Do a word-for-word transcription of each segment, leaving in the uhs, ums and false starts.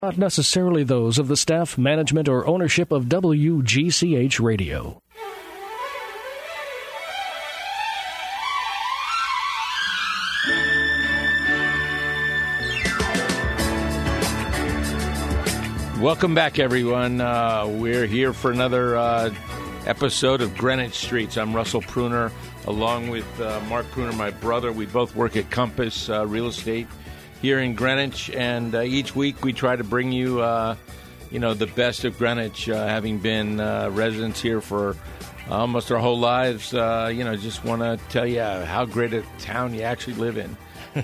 Not necessarily those of the staff, management, or ownership of W G C H Radio. Welcome back, everyone. Uh, we're here for another uh, episode of Greenwich Streets. I'm Russell Pruner, along with uh, Mark Pruner, my brother. We both work at Compass uh, Real Estate here in Greenwich, and uh, each week we try to bring you, uh, you know, the best of Greenwich, uh, having been uh, residents here for almost our whole lives. Uh, you know, just want to tell you how great a town you actually live in.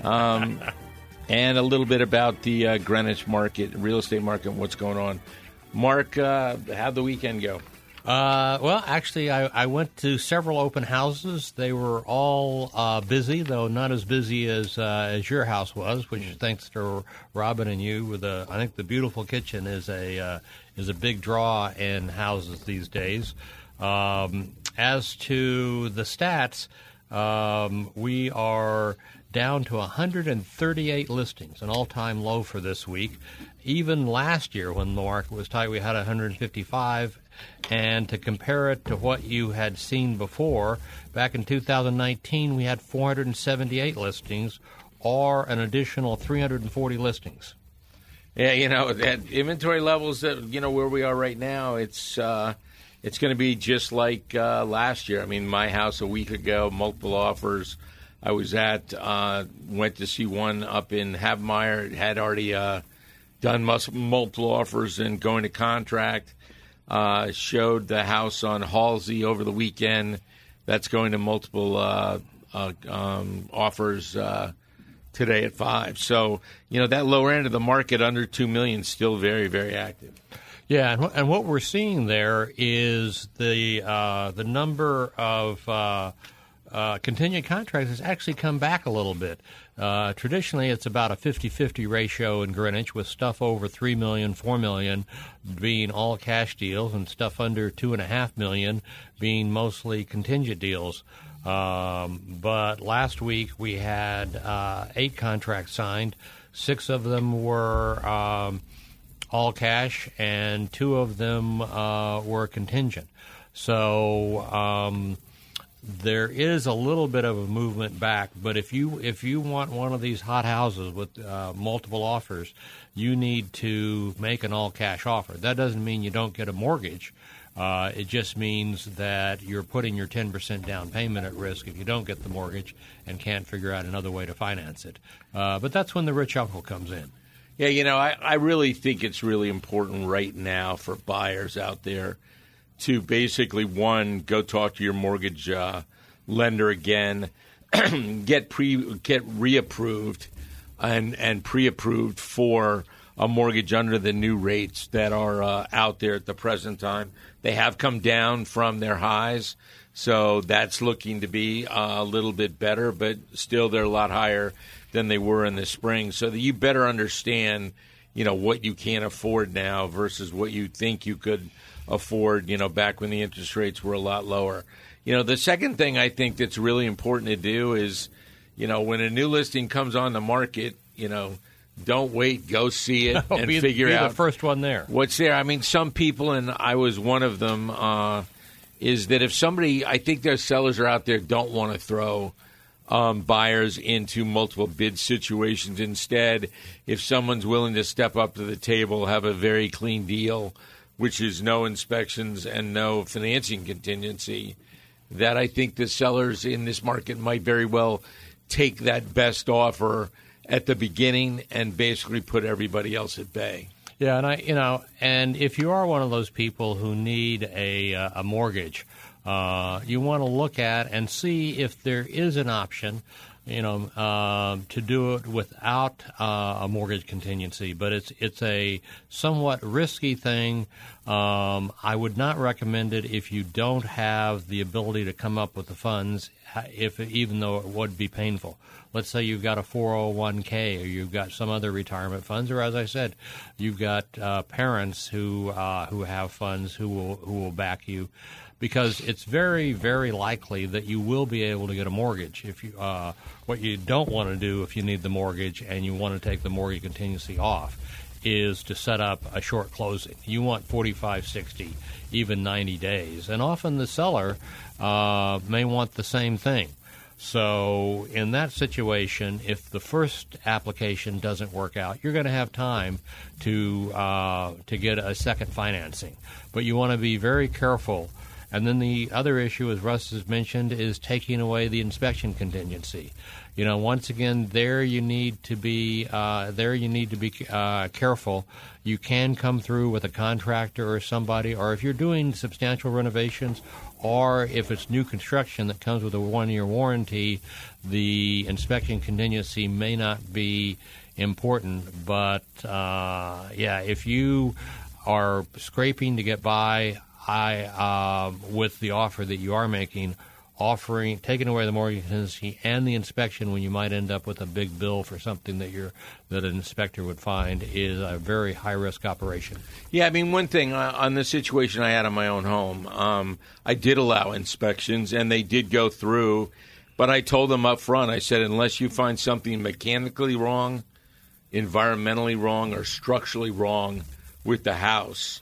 Um And a little bit about the uh, Greenwich market, real estate market, and what's going on. Mark, uh, how'd the weekend go? Uh, well, actually, I, I went to several open houses. They were all uh, busy, though not as busy as uh, as your house was, which thanks to Robin and you. With a, I think the beautiful kitchen is a uh, is a big draw in houses these days. Um, as to the stats, um, we are down to one hundred thirty-eight listings, an all-time low for this week. Even last year when the market was tight, we had one hundred fifty-five. And to compare it to what you had seen before, back in two thousand nineteen, we had four hundred seventy-eight listings, or an additional three hundred forty listings. Yeah, you know, at inventory levels, that you know where we are right now, it's uh, it's going to be just like uh, last year. I mean, my house a week ago, multiple offers. I was at, uh, went to see one up in Havemeyer. It had already uh, done mus- multiple offers and going to contract. Uh, showed the house on Halsey over the weekend. That's going to multiple uh, uh, um, offers uh, today at five. So, you know, that lower end of the market under two million dollars still very, very active. Yeah, and, and what we're seeing there is the uh, the number of uh, Uh, contingent contracts has actually come back a little bit. Uh, traditionally, it's about a fifty-fifty ratio in Greenwich, with stuff over three million dollars, four million dollars being all cash deals, and stuff under two point five million dollars being mostly contingent deals. Um, but last week we had uh, eight contracts signed. Six of them were um, all cash, and two of them uh, were contingent. So Um, there is a little bit of a movement back, but if you if you want one of these hot houses with uh, multiple offers, you need to make an all-cash offer. That doesn't mean you don't get a mortgage. Uh, it just means that you're putting your ten percent down payment at risk if you don't get the mortgage and can't figure out another way to finance it. Uh, but that's when the rich uncle comes in. Yeah, you know, I, I really think it's really important right now for buyers out there to basically, one, go talk to your mortgage uh, lender again, get pre get reapproved and and pre-approved for a mortgage under the new rates that are uh, out there at the present time. They have come down from their highs, so that's looking to be uh, a little bit better, but still they're a lot higher than they were in the spring. So that you better understand, you know, what you can't afford now versus what you think you could afford, you know, back when the interest rates were a lot lower. You know, the second thing I think that's really important to do is, you know, when a new listing comes on the market, you know, don't wait, go see it no, and be, figure be out the first one there. What's there. I mean, some people, and I was one of them, uh, is that if somebody, I think their sellers are out there, don't want to throw um, buyers into multiple bid situations. Instead, if someone's willing to step up to the table, have a very clean deal, which is no inspections and no financing contingency, that I think the sellers in this market might very well take that best offer at the beginning and basically put everybody else at bay. Yeah, and I, you know, and if you are one of those people who need a uh, a mortgage, uh, you want to look at and see if there is an option, you know, uh, to do it without uh, a mortgage contingency. But it's it's a somewhat risky thing. Um, I would not recommend it if you don't have the ability to come up with the funds, if even though it would be painful. Let's say you've got a four oh one k or you've got some other retirement funds, or as I said, you've got uh, parents who uh, who have funds who will who will back you, because it's very, very likely that you will be able to get a mortgage. If you uh, what you don't want to do if you need the mortgage and you want to take the mortgage contingency off is to set up a short closing. You want forty-five, sixty, even ninety days. And often the seller uh, may want the same thing. So in that situation, if the first application doesn't work out, you're going to have time to uh, to get a second financing. But you want to be very careful. And then the other issue, as Russ has mentioned, is taking away the inspection contingency. You know, once again, there you need to be uh, there you need to be uh, careful. You can come through with a contractor or somebody, or if you're doing substantial renovations, or if it's new construction that comes with a one-year warranty, the inspection contingency may not be important. But uh, yeah, if you are scraping to get by, I uh, with the offer that you are making, offering taking away the mortgage contingency and the inspection when you might end up with a big bill for something that you're that an inspector would find is a very high risk operation. Yeah, I mean, one thing uh, on the situation I had in my own home, um, I did allow inspections and they did go through, but I told them up front, I said, unless you find something mechanically wrong, environmentally wrong, or structurally wrong with the house,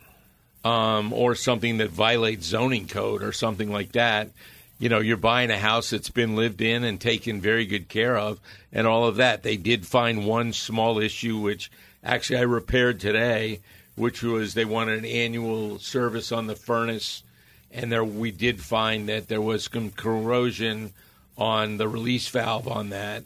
um, or something that violates zoning code or something like that, you know, you're buying a house that's been lived in and taken very good care of and all of that. They did find one small issue, which actually I repaired today, which was they wanted an annual service on the furnace. And there we did find that there was some corrosion on the release valve on that.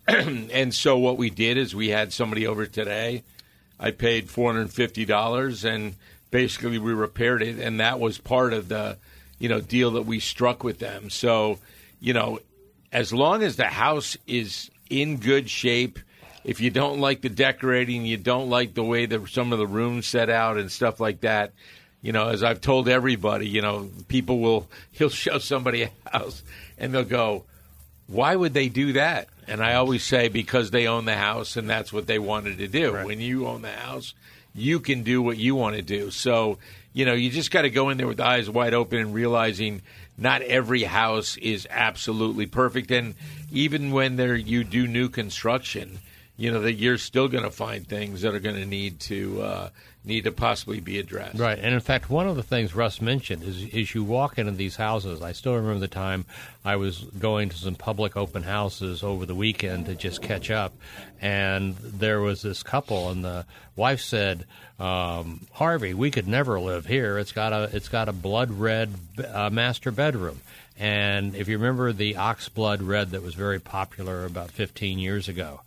And so what we did is we had somebody over today. I paid four hundred fifty dollars, and basically we repaired it. And that was part of the you know, deal that we struck with them. So, you know, as long as the house is in good shape, if you don't like the decorating, you don't like the way that some of the rooms set out and stuff like that, you know, as I've told everybody, you know, people will, he'll show somebody a house and they'll go, why would they do that? And I always say, because they own the house and that's what they wanted to do. Right. When you own the house, you can do what you want to do. So, you know, you just got to go in there with eyes wide open and realizing not every house is absolutely perfect. And even when there you do new construction, you know, that you're still going to find things that are going to need to uh, need to possibly be addressed. Right. And in fact, one of the things Russ mentioned is, is you walk into these houses. I still remember the time I was going to some public open houses over the weekend to just catch up. And there was this couple, and the wife said, um, Harvey, we could never live here. It's got a it's got a blood red uh, master bedroom. And if you remember the ox blood red that was very popular about fifteen years ago,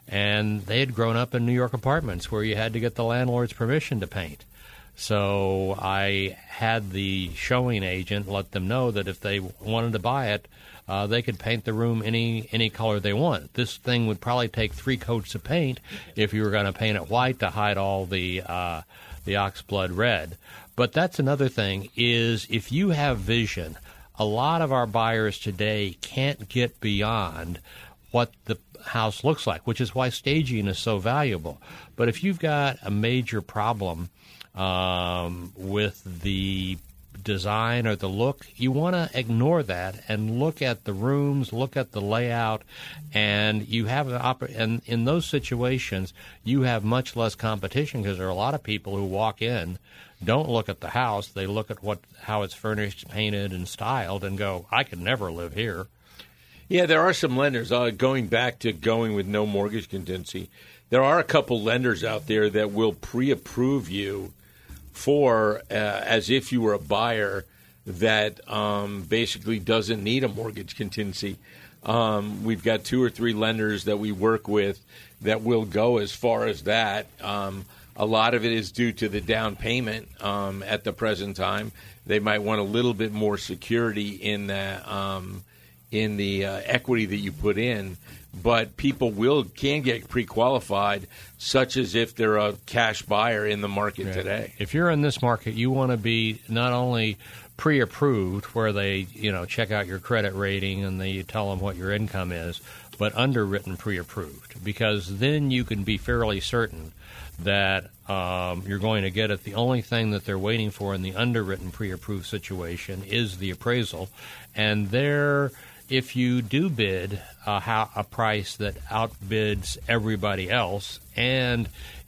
and they had grown up in New York apartments where you had to get the landlord's permission to paint. So I had the showing agent let them know that if they wanted to buy it, uh, they could paint the room any any color they want. This thing would probably take three coats of paint if you were going to paint it white to hide all the uh, the ox blood red. But that's another thing, is if you have vision, a lot of our buyers today can't get beyond what the house looks like, which is why staging is so valuable. But if you've got a major problem um, with the design or the look, you want to ignore that and look at the rooms, look at the layout, and you have an oper- and in those situations you have much less competition, because there are a lot of people who walk in, don't look at the house, they look at what how it's furnished, painted, and styled, and go, I could never live here. Yeah, there are some lenders, uh, going back to going with no mortgage contingency, there are a couple lenders out there that will pre-approve you for uh, as if you were a buyer that um, basically doesn't need a mortgage contingency. Um, we've got two or three lenders that we work with that will go as far as that. Um, a lot of it is due to the down payment um, at the present time. They might want a little bit more security in the um, in the uh, equity that you put in, but people will can get pre-qualified, such as if they're a cash buyer in the market right. today. If you're in this market, you want to be not only pre-approved, where they you know check out your credit rating and they you tell them what your income is, but underwritten pre-approved, because then you can be fairly certain that um, you're going to get it. The only thing that they're waiting for in the underwritten pre-approved situation is the appraisal, and they're if you do bid uh, how, a price that outbids everybody else, and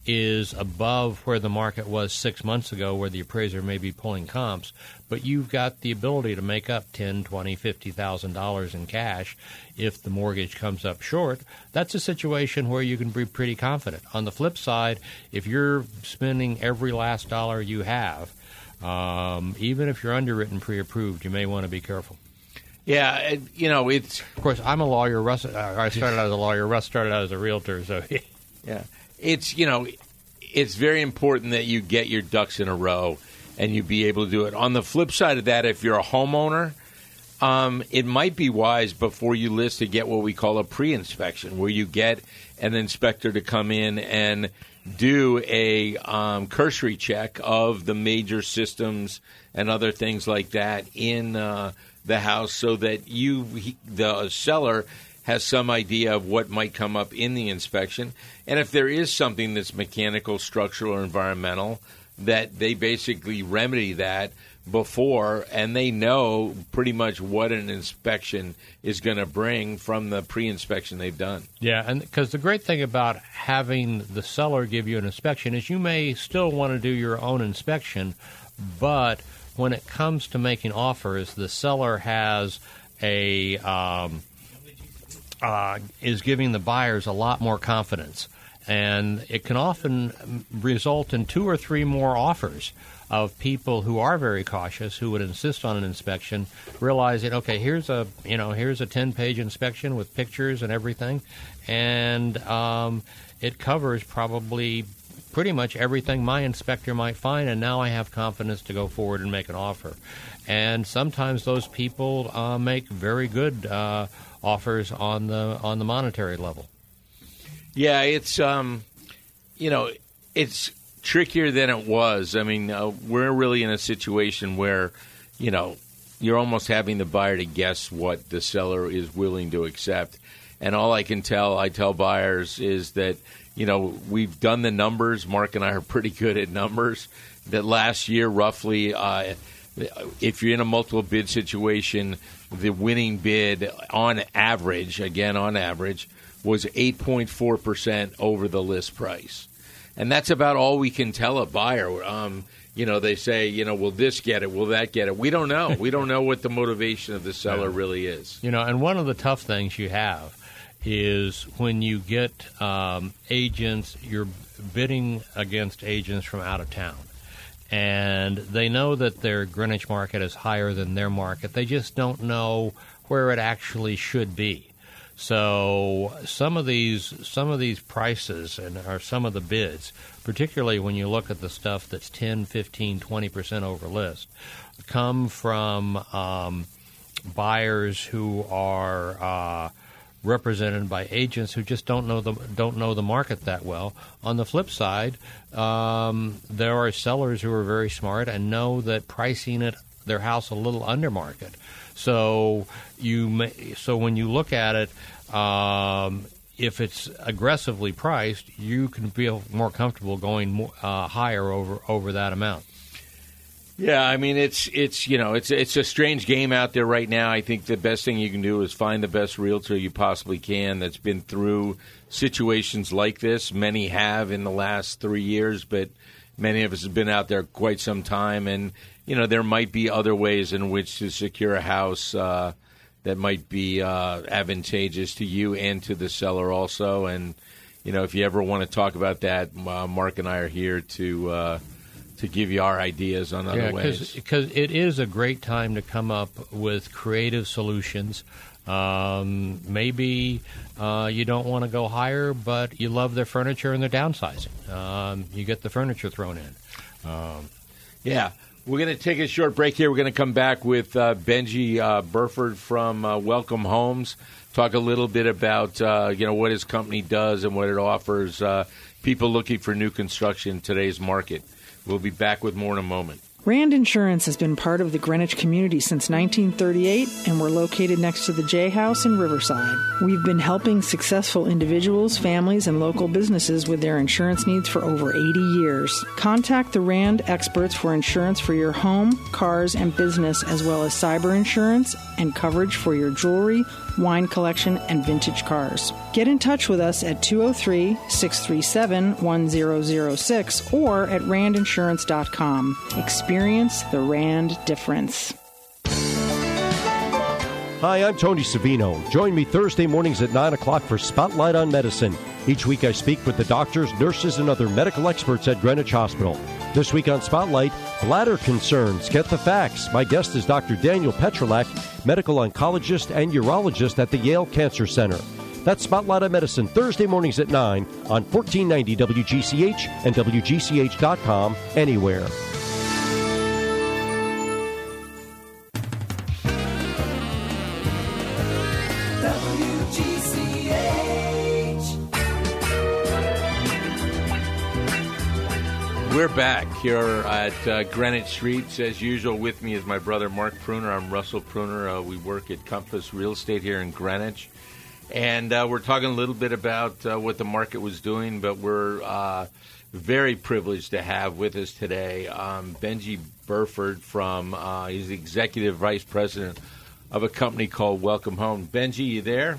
is above where the market was six months ago, where the appraiser may be pulling comps, but you've got the ability to make up ten, twenty, fifty thousand dollars in cash if the mortgage comes up short. That's a situation where you can be pretty confident. On the flip side, if you're spending every last dollar you have, um, even if you're underwritten pre-approved, you may want to be careful. Yeah, you know, it's... Of course, I'm a lawyer. Russ, I started out as a lawyer. Russ started out as a realtor, so... yeah. It's, you know, it's very important that you get your ducks in a row and you be able to do it. On the flip side of that, if you're a homeowner, um, it might be wise before you list to get what we call a pre-inspection, where you get an inspector to come in and do a um, cursory check of the major systems and other things like that in uh, the house, so that you, he, the seller, has some idea of what might come up in the inspection. And if there is something that's mechanical, structural, or environmental, that they basically remedy that before, and they know pretty much what an inspection is going to bring from the pre-inspection they've done. Yeah, and because the great thing about having the seller give you an inspection is you may still want to do your own inspection, but when it comes to making offers, the seller has a... Um, Uh, is giving the buyers a lot more confidence. And it can often result in two or three more offers of people who are very cautious, who would insist on an inspection, realizing, okay, here's a you know here's a ten-page inspection with pictures and everything, and um, it covers probably pretty much everything my inspector might find, and now I have confidence to go forward and make an offer. And sometimes those people uh, make very good uh offers on the on the monetary level. Yeah, it's um, you know, it's trickier than it was. I mean, uh, we're really in a situation where, you know, you're almost having the buyer to guess what the seller is willing to accept. And all I can tell, I tell buyers is that, you know, we've done the numbers. Mark and I are pretty good at numbers. That last year, roughly, uh, if you're in a multiple bid situation, the winning bid on average, again on average, was eight point four percent over the list price. And that's about all we can tell a buyer. Um, you know, they say, you know, will this get it? Will that get it? We don't know. We don't know what the motivation of the seller yeah. really is. You know, and one of the tough things you have is when you get um, agents, you're bidding against agents from out of town. And they know that their Greenwich market is higher than their market. They just don't know where it actually should be. So some of these some of these prices and or some of the bids, particularly when you look at the stuff that's ten, fifteen, twenty percent over list, come from um, buyers who are uh, represented by agents who just don't know the don't know the market that well. On the flip side, um, there are sellers who are very smart and know that pricing it their house a little under market. So you may, so when you look at it, um, if it's aggressively priced, you can feel more comfortable going more, uh, higher over over that amount. Yeah, I mean, it's, it's you know, it's it's a strange game out there right now. I think the best thing you can do is find the best realtor you possibly can that's been through situations like this. Many have in the last three years, but many of us have been out there quite some time. And, you know, there might be other ways in which to secure a house uh, that might be uh, advantageous to you and to the seller also. And, you know, if you ever want to talk about that, uh, Mark and I are here to uh, – to give you our ideas on other yeah, ways. Because it is a great time to come up with creative solutions. Um, maybe uh, you don't want to go higher, but you love their furniture and their downsizing. Um, you get the furniture thrown in. Um, yeah. We're going to take a short break here. We're going to come back with uh, Benji uh, Burford from uh, Welcome Homes, talk a little bit about uh, you know what his company does and what it offers uh, people looking for new construction in today's market. We'll be back with more in a moment. Rand Insurance has been part of the Greenwich community since nineteen thirty-eight, and we're located next to the J House in Riverside. We've been helping successful individuals, families, and local businesses with their insurance needs for over eighty years. Contact the Rand experts for insurance for your home, cars, and business, as well as cyber insurance and coverage for your jewelry, wine collection, and vintage cars. Get in touch with us at two oh three, six three seven, one oh oh six or at rand insurance dot com. Experience the Rand difference. Hi, I'm Tony Savino. Join me Thursday mornings at nine o'clock for Spotlight on Medicine. Each week I speak with the doctors, nurses, and other medical experts at Greenwich Hospital. This week on Spotlight, bladder concerns. Get the facts. My guest is Doctor Daniel Petrolak, medical oncologist and urologist at the Yale Cancer Center. That's Spotlight on Medicine, Thursday mornings at nine on fourteen ninety W G C H and W G C H dot com, anywhere. We're back here at uh, Greenwich Streets. As usual, with me is my brother Mark Pruner. I'm Russell Pruner. Uh, we work at Compass Real Estate here in Greenwich. And uh, we're talking a little bit about uh, what the market was doing, but we're uh, very privileged to have with us today um, Benji Burford from, uh, he's the Executive Vice President of a company called Welcome Home. Benji, you there?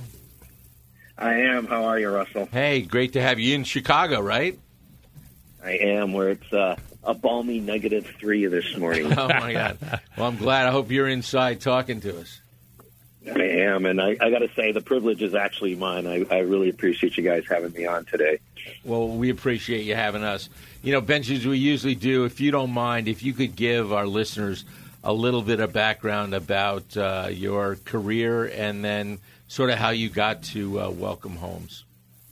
I am. How are you, Russell? Hey, great to have you in Chicago, right? I am, where it's uh, a balmy negative three this morning. Oh, my God. Well, I'm glad. I hope you're inside talking to us. I am, and I, I got to say, the privilege is actually mine. I, I really appreciate you guys having me on today. Well, we appreciate you having us. You know, Benji, as we usually do, if you don't mind, if you could give our listeners a little bit of background about uh, your career and then sort of how you got to uh, Welcome Homes.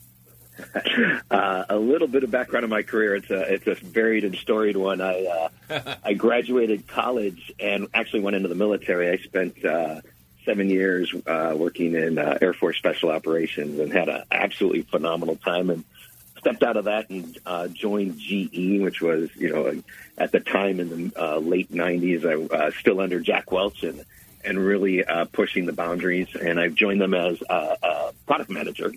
uh, a little bit of background on my career. It's a it's a varied and storied one. I uh, I graduated college and actually went into the military. I spent uh, seven years uh, working in uh, Air Force Special Operations and had an absolutely phenomenal time. And stepped out of that and uh, joined G E, which was, you know, at the time in the uh, late nineties, I uh, still under Jack Welch and and really uh, pushing the boundaries. And I've joined them as a, a product manager.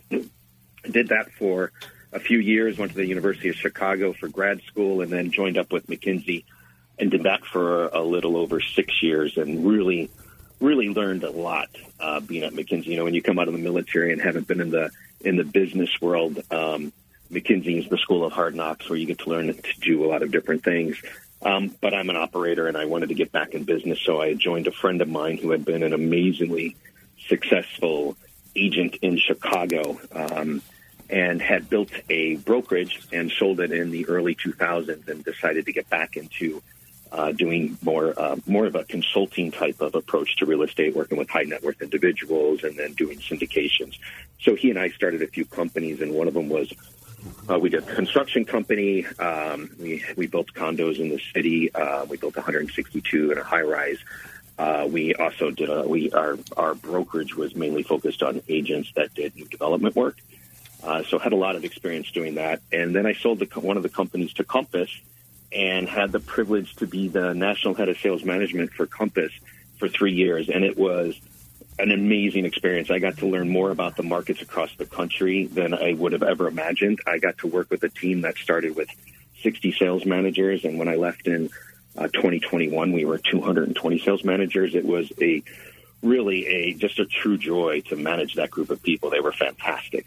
Did that for a few years, went to the University of Chicago for grad school, and then joined up with McKinsey and did that for a little over six years and really, really learned a lot uh, being at McKinsey. You know, when you come out of the military and haven't been in the in the business world, um, McKinsey is the school of hard knocks where you get to learn to do a lot of different things. Um, but I'm an operator, and I wanted to get back in business, so I joined a friend of mine who had been an amazingly successful agent in Chicago, um, and had built a brokerage and sold it in the early two thousands and decided to get back into uh, doing more uh, more of a consulting type of approach to real estate, working with high net worth individuals and then doing syndications. So he and I started a few companies, and one of them was uh, we did a construction company. Um, we, we built condos in the city. Uh, we built one hundred sixty-two in a high rise. Uh, we also did a, we, our, our brokerage was mainly focused on agents that did new development work. Uh, so had a lot of experience doing that. And then I sold the, one of the companies to Compass and had the privilege to be the national head of sales management for Compass for three years. And it was an amazing experience. I got to learn more about the markets across the country than I would have ever imagined. I got to work with a team that started with sixty sales managers. And when I left in uh, twenty twenty-one, we were two hundred twenty sales managers. It was a really a just a true joy to manage that group of people. They were fantastic.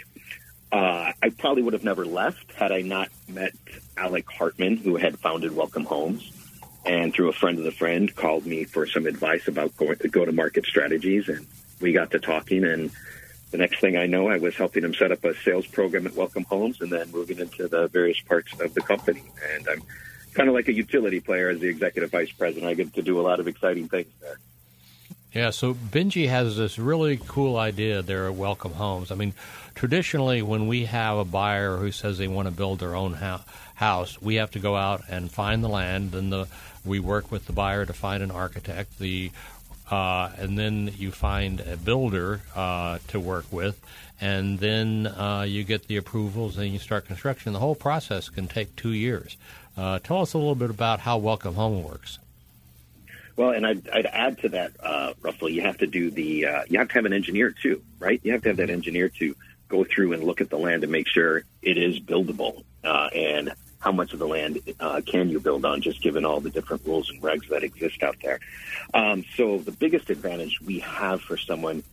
Uh, I probably would have never left had I not met Alec Hartman, who had founded Welcome Homes, and through a friend of the friend called me for some advice about going to go-to-market strategies, and we got to talking, and the next thing I know, I was helping him set up a sales program at Welcome Homes and then moving into the various parts of the company. And I'm kind of like a utility player as the executive vice president. I get to do a lot of exciting things there. Yeah, so Benji has this really cool idea there at Welcome Homes. I mean, traditionally, when we have a buyer who says they want to build their own ho- house, we have to go out and find the land, and the we work with the buyer to find an architect, the uh, and then you find a builder uh, to work with, and then uh, you get the approvals, and you start construction. The whole process can take two years. Uh, tell us a little bit about how Welcome Home works. Well, and I'd, I'd add to that, uh, Russell, you have to do the, uh, you have to have an engineer too, right? You have to have that engineer to go through and look at the land and make sure it is buildable, uh, and how much of the land uh, can you build on, just given all the different rules and regs that exist out there. Um, so the biggest advantage we have for someone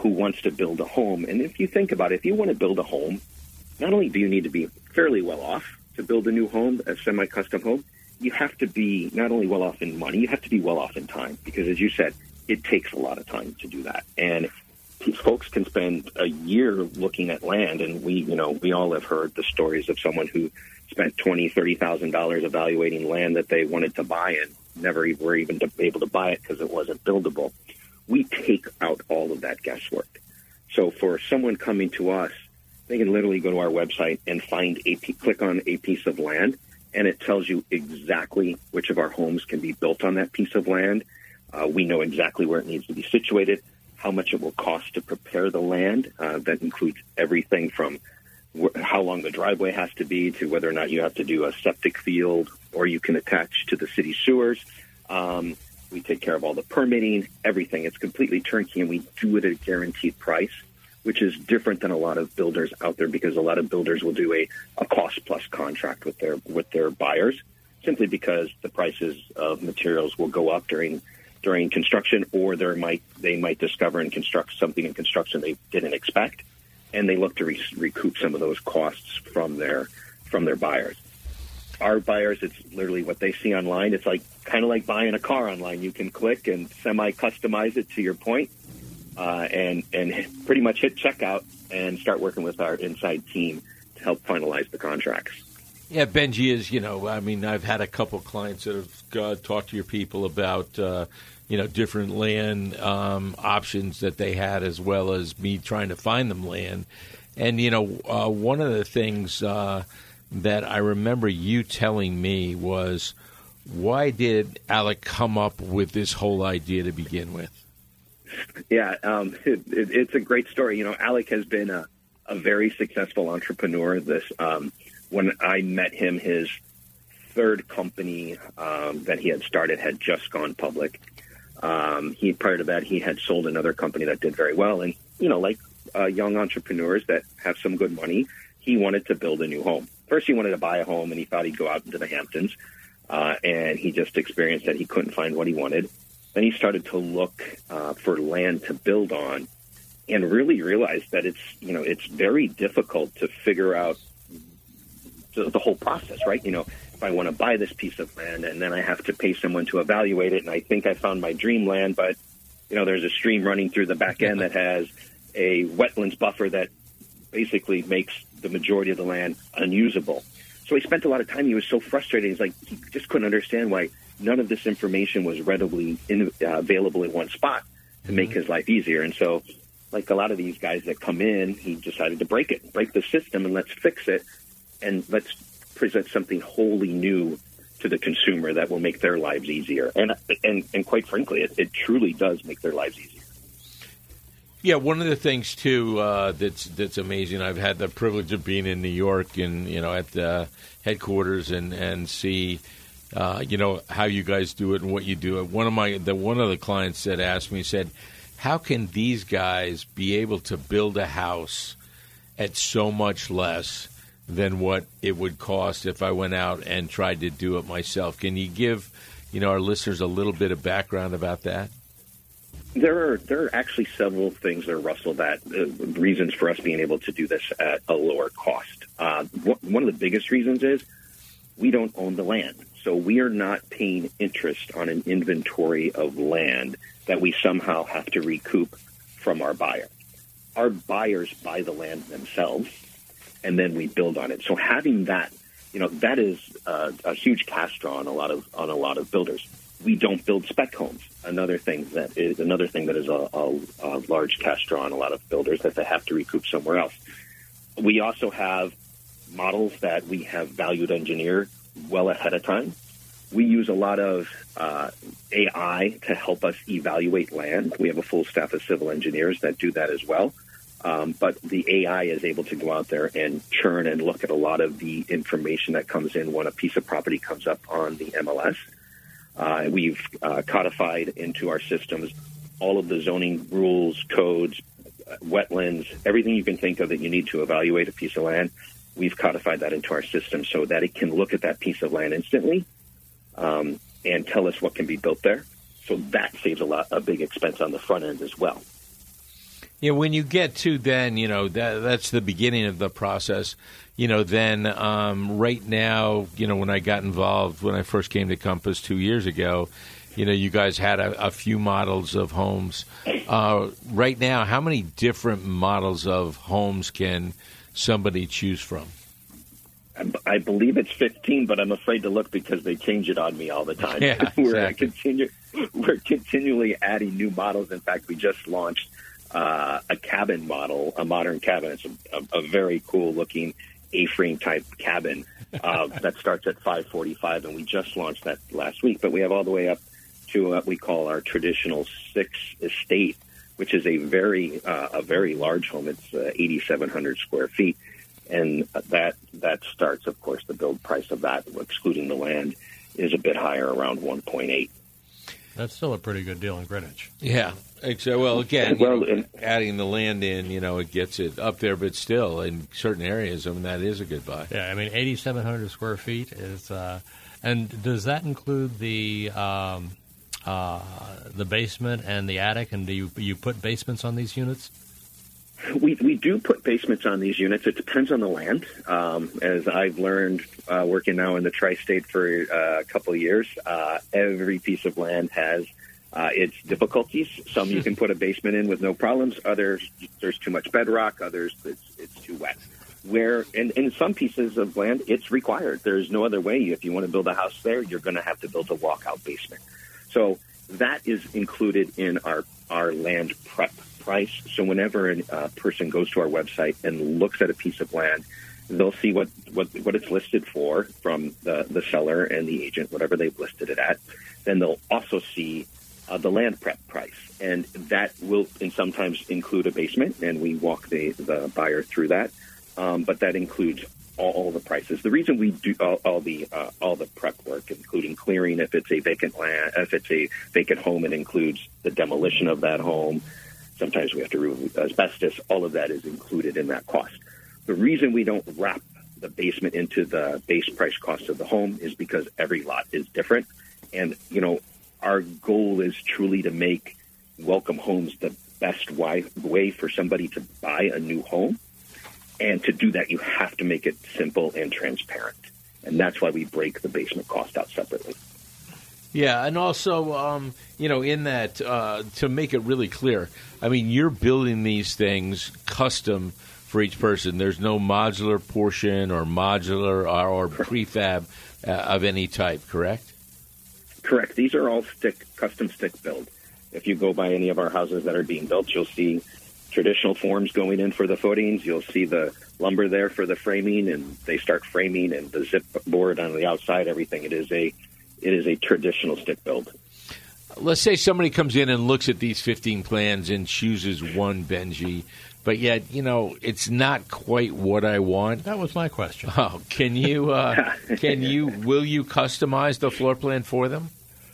who wants to build a home. And if you think about it, if you want to build a home, not only do you need to be fairly well off to build a new home, a semi-custom home, you have to be not only well off in money, you have to be well off in time. Because as you said, it takes a lot of time to do that. And folks can spend a year looking at land, and we, you know, we all have heard the stories of someone who spent twenty thousand dollars, thirty thousand dollars evaluating land that they wanted to buy and never were even able to buy it because it wasn't buildable. We take out all of that guesswork. So for someone coming to us, they can literally go to our website and find a click on a piece of land, and it tells you exactly which of our homes can be built on that piece of land. Uh, we know exactly where it needs to be situated, how much it will cost to prepare the land. Uh, that includes everything from wh- how long the driveway has to be to whether or not you have to do a septic field or you can attach to the city sewers. Um, we take care of all the permitting, everything. It's completely turnkey, and we do it at a guaranteed price, which is different than a lot of builders out there, because a lot of builders will do a, a cost-plus contract with their with their buyers, simply because the prices of materials will go up during during construction, or there might they might discover and construct something in construction they didn't expect, and they look to re- recoup some of those costs from their from their buyers. Our buyers, it's literally what they see online. It's like kind of like buying a car online. You can click and semi-customize it to your point, uh, and and pretty much hit checkout and start working with our inside team to help finalize the contracts. Yeah, Benji is, you know, I mean, I've had a couple clients that have uh, talked to your people about, uh, you know, different land um, options that they had, as well as me trying to find them land. And, you know, uh, one of the things uh, that I remember you telling me was, why did Alec come up with this whole idea to begin with? Yeah, um, it, it, it's a great story. You know, Alec has been a, a very successful entrepreneur. This um When I met him, his third company um, that he had started had just gone public. Um, he prior to that, he had sold another company that did very well. And, you know, like uh, young entrepreneurs that have some good money, he wanted to build a new home. First, he wanted to buy a home, and he thought he'd go out into the Hamptons. Uh, and he just experienced that he couldn't find what he wanted. Then he started to look uh, for land to build on, and really realized that it's, you know, it's very difficult to figure out the, the whole process, right? You know, if I want to buy this piece of land and then I have to pay someone to evaluate it, and I think I found my dream land, but, you know, there's a stream running through the back end that has a wetlands buffer that basically makes the majority of the land unusable. So he spent a lot of time. He was so frustrated. He's like, he just couldn't understand why none of this information was readily in, uh, available in one spot to make his life easier. And so, like a lot of these guys that come in, he decided to break it, break the system, and let's fix it, and let's present something wholly new to the consumer that will make their lives easier. And and, and quite frankly, it, it truly does make their lives easier. Yeah, one of the things too uh, that's that's amazing. I've had the privilege of being in New York and you know at the headquarters and and see uh, you know how you guys do it and what you do. One of my the one of the clients that asked me said, "How can these guys be able to build a house at so much less than what it would cost if I went out and tried to do it myself?" Can you give you know our listeners a little bit of background about that? There are there are actually several things there, Russell, that uh, reasons for us being able to do this at a lower cost. Uh, one of the biggest reasons is we don't own the land. So we are not paying interest on an inventory of land that we somehow have to recoup from our buyer. Our buyers buy the land themselves, and then we build on it. So having that, you know, that is uh, a huge cash draw on a lot of on a lot of builders. We don't build spec homes. Another thing that is another thing that is a, a, a large cash draw on a lot of builders that they have to recoup somewhere else. We also have models that we have valued engineered well ahead of time. We use a lot of uh, A I to help us evaluate land. We have a full staff of civil engineers that do that as well. Um, but the A I is able to go out there and churn and look at a lot of the information that comes in when a piece of property comes up on the M L S. Uh, we've uh, codified into our systems all of the zoning rules, codes, wetlands, everything you can think of that you need to evaluate a piece of land. We've codified that into our system so that it can look at that piece of land instantly um, and tell us what can be built there. So that saves a lot, a big expense on the front end as well. Yeah, when you get to then, you know, that that's the beginning of the process. You know, then um, right now, you know, when I got involved, when I first came to Compass two years ago, you know, you guys had a, a few models of homes. Uh, right now, how many different models of homes can somebody choose from? I believe it's fifteen, but I'm afraid to look because they change it on me all the time. Yeah, we're, exactly. continue, we're continually adding new models. In fact, we just launched uh, a cabin model, a modern cabin. It's a, a, a very cool-looking A-frame type cabin uh, that starts at five forty-five, and we just launched that last week. But we have all the way up to what we call our traditional six estate, which is a very uh, a very large home. It's uh, eighty-seven hundred square feet. And that that starts, of course, the build price of that, excluding the land, is a bit higher, around one point eight. That's still a pretty good deal in Greenwich. Yeah. So, well, again, you Well, know, and- adding the land in, you know, it gets it up there, but still, in certain areas, I mean, that is a good buy. Yeah, I mean, eighty-seven hundred square feet is, uh, and does that include the um, uh, the basement and the attic? And do you you put basements on these units? We we do put basements on these units. It depends on the land. Um, as I've learned uh, working now in the tri-state for uh, a couple of years, uh, every piece of land has uh, its difficulties. Some you can put a basement in with no problems. Others, there's too much bedrock. Others, it's, it's too wet. Where in, in some pieces of land, it's required. There's no other way. If you want to build a house there, you're going to have to build a walkout basement. So that is included in our, our land prep price. So whenever a uh, person goes to our website and looks at a piece of land, they'll see what, what, what it's listed for from the, the seller and the agent, whatever they've listed it at. Then they'll also see uh, the land prep price. And that will and sometimes include a basement, and we walk the, the buyer through that. Um, but that includes all, all the prices. The reason we do all, all the uh, all the prep work, including clearing, if it's a vacant land, if it's a vacant home, it includes the demolition of that home. Sometimes we have to remove asbestos. All of that is included in that cost. The reason we don't wrap the basement into the base price cost of the home is because every lot is different. And, you know, our goal is truly to make Welcome Homes the best way for somebody to buy a new home. And to do that, you have to make it simple and transparent. And that's why we break the basement cost out separately. Yeah, and also, um, you know, in that, uh, to make it really clear, I mean, you're building these things custom for each person. There's no modular portion or modular or, or prefab uh, of any type, correct? Correct. These are all stick, custom stick build. If you go by any of our houses that are being built, you'll see traditional forms going in for the footings. You'll see the lumber there for the framing, and they start framing, and the zip board on the outside, everything. It is a It is a traditional stick build. Let's say somebody comes in and looks at these fifteen plans and chooses one Benji, but yet, you know, it's not quite what I want. That was my question. Oh, can you, uh, can you, will you customize the floor plan for them?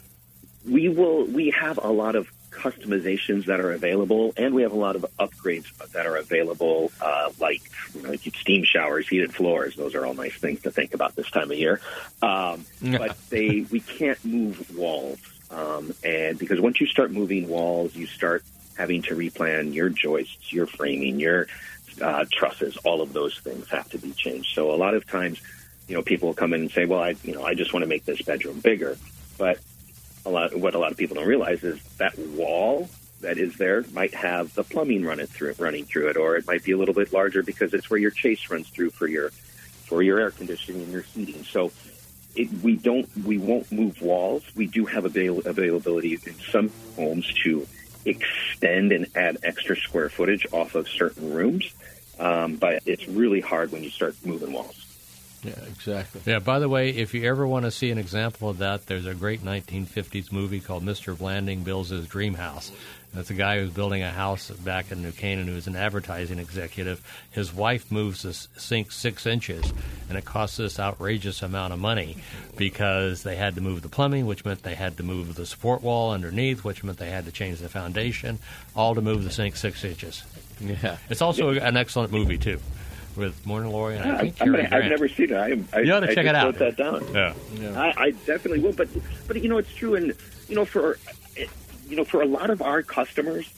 We will. We have a lot of customizations that are available, and we have a lot of upgrades that are available, uh, like, you know, steam showers, heated floors. Those are all nice things to think about this time of year. Um, but they, we can't move walls, um, and because once you start moving walls, you start having to replan your joists, your framing, your uh, trusses. All of those things have to be changed. So a lot of times, you know, people will come in and say, "Well, I, you know, I just want to make this bedroom bigger," but A lot, what a lot of people don't realize is that wall that is there might have the plumbing running through it, running through it, or it might be a little bit larger because it's where your chase runs through for your for your air conditioning and your heating. So it, we don't we won't move walls. We do have avail- availability in some homes to extend and add extra square footage off of certain rooms, um, but it's really hard when you start moving walls. Yeah, exactly. Yeah, by the way, if you ever want to see an example of that, there's a great nineteen fifties movie called Mister Blanding Builds His Dream House. That's a guy who's building a house back in New Canaan who's an advertising executive. His wife moves the sink six inches, and it costs this outrageous amount of money because they had to move the plumbing, which meant they had to move the support wall underneath, which meant they had to change the foundation, all to move the sink six inches. Yeah. It's also an excellent movie, too. With Morton Laurie and I think I, Cary I've Grant. never seen it. I, I, You ought to I check just it out. wrote that down. Yeah. Yeah. I, I definitely will. But but you know, it's true, and you know, for you know, for a lot of our customers,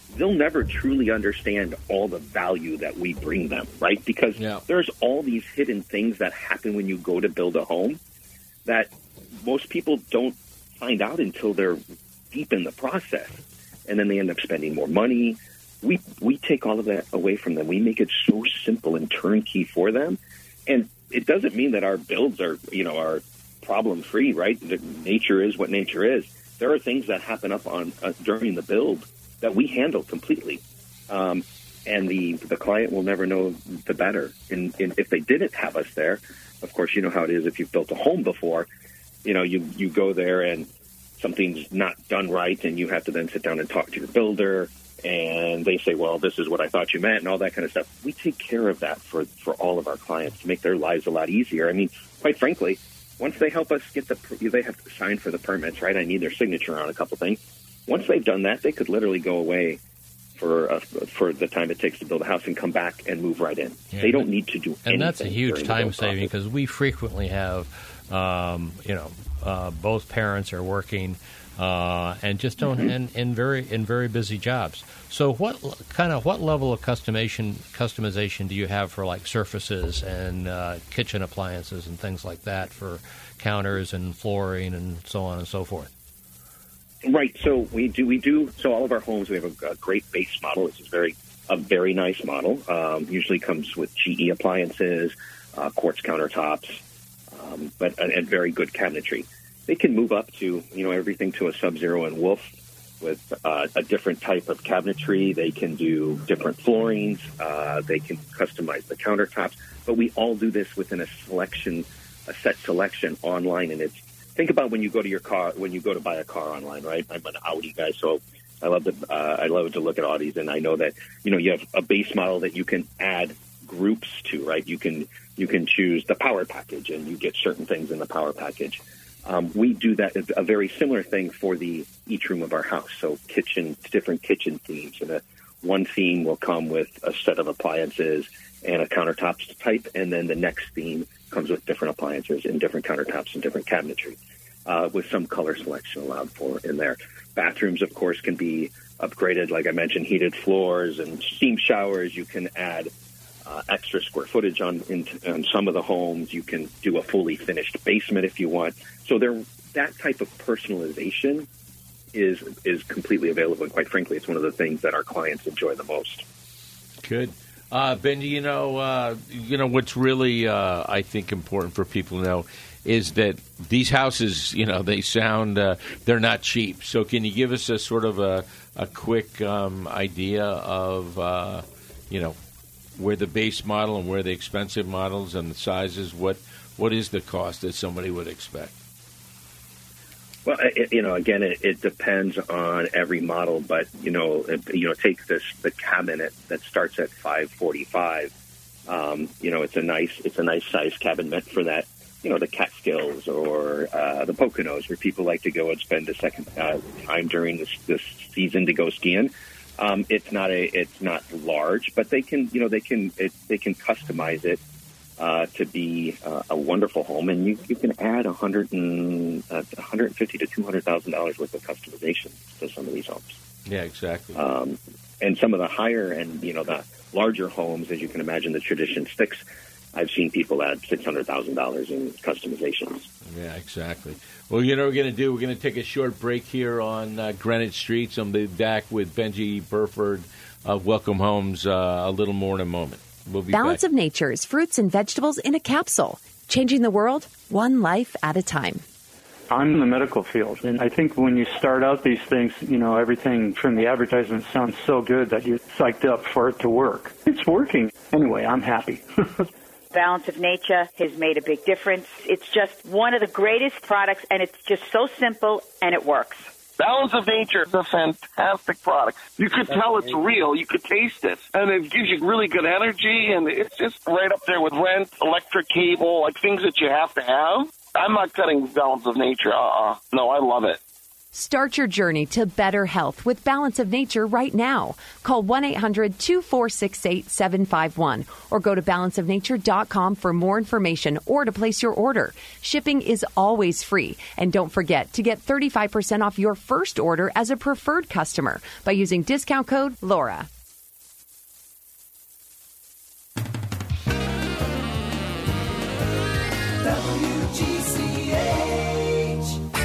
they'll never truly understand all the value that we bring them, right? Because yeah. there's all these hidden things that happen when you go to build a home that most people don't find out until they're deep in the process. And then they end up spending more money. We we take all of that away from them. We make it so simple and turnkey for them. And it doesn't mean that our builds are, you know, are problem-free, right? The nature is what nature is. There are things that happen up on uh, during the build that we handle completely. Um, and the, the client will never know the better. And, and if they didn't have us there, of course, you know how it is if you've built a home before, you know, you, you go there and something's not done right, and you have to then sit down and talk to your builder, and they say, well, this is what I thought you meant, and all that kind of stuff. We take care of that for, for all of our clients to make their lives a lot easier. I mean, quite frankly, once they help us get the, they have to sign for the permits, right? I need their signature on a couple things. Once they've done that, they could literally go away for uh, for the time it takes to build a house and come back and move right in. Yeah, they don't need to do anything. And that's a huge time saving, because we frequently have, um, you know, uh, both parents are working uh, and just don't mm-hmm. in, in very in very busy jobs. So what kind of what level of customization customization do you have for like surfaces and uh, kitchen appliances and things like that, for counters and flooring and so on and so forth? Right. So we do. We do. So all of our homes, we have a, a great base model. This is very a very nice model. Um, usually comes with G E appliances, uh, quartz countertops, um, but and, and very good cabinetry. They can move up to, you know, everything to a Sub-Zero and Wolf with uh, a different type of cabinetry. They can do different floorings. Uh, they can customize the countertops. But we all do this within a selection, a set selection online, and it's. Think about when you go to your car, when you go to buy a car online, right? I'm an Audi guy, so I love to uh, I love to look at Audis, and I know that, you know, you have a base model that you can add groups to, right? You can you can choose the power package, and you get certain things in the power package. Um, we do that a very similar thing for the each room of our house. So kitchen, different kitchen themes, and a, one theme will come with a set of appliances and a countertops type, and then the next theme comes with different appliances and different countertops and different cabinetry, uh, with some color selection allowed for in there. Bathrooms, of course, can be upgraded. Like I mentioned, heated floors and steam showers. You can add uh, extra square footage on, in, on some of the homes. You can do a fully finished basement if you want. So there, that type of personalization is is completely available. And quite frankly, it's one of the things that our clients enjoy the most. Good. Uh, Benji, you know, uh, you know what's really, uh, I think, important for people to know is that these houses, you know, they sound, uh, they're not cheap. So can you give us a sort of a, a quick um, idea of, uh, you know, where the base model and where the expensive models and the sizes, what what is the cost that somebody would expect? Well, it, you know, again, it, it depends on every model, but you know, it, you know, take this the cabinet that starts at five forty-five. Um, you know, it's a nice, it's a nice size cabinet for that. You know, the Catskills or uh, the Poconos, where people like to go and spend a second uh, time during this, this season to go skiing. Um, it's not a, it's not large, but they can, you know, they can, it, they can customize it. Uh, to be uh, a wonderful home, and you, you can add a hundred and uh, one hundred fifty to two hundred thousand dollars worth of customization to some of these homes. Yeah, exactly. Um, and some of the higher and you know the larger homes, as you can imagine, the Tradition sticks. I've seen people add six hundred thousand dollars in customizations. Yeah, exactly. Well, you know what we're going to do? We're going to take a short break here on uh, Greenwich Street. So I'll be back with Benji Burford of Welcome Homes uh, a little more in a moment. We'll be Balance back. of Nature's fruits and vegetables in a capsule, changing the world one life at a time. I'm in the medical field, and I think when you start out these things, you know, everything from the advertisement sounds so good that you're psyched up for it to work. It's working. Anyway, I'm happy. Balance of Nature has made a big difference. It's just one of the greatest products, and it's just so simple, and it works. Balance of Nature is a fantastic product. You could tell it's real. You could taste it. And it gives you really good energy, and it's just right up there with rent, electric cable, like things that you have to have. I'm not cutting Balance of Nature. Uh-uh. No, I love it. Start your journey to better health with Balance of Nature right now. Call one eight hundred two four six eight seven five one or go to balance of nature dot com for more information or to place your order. Shipping is always free. And don't forget to get thirty-five percent off your first order as a preferred customer by using discount code Laura. W G C H.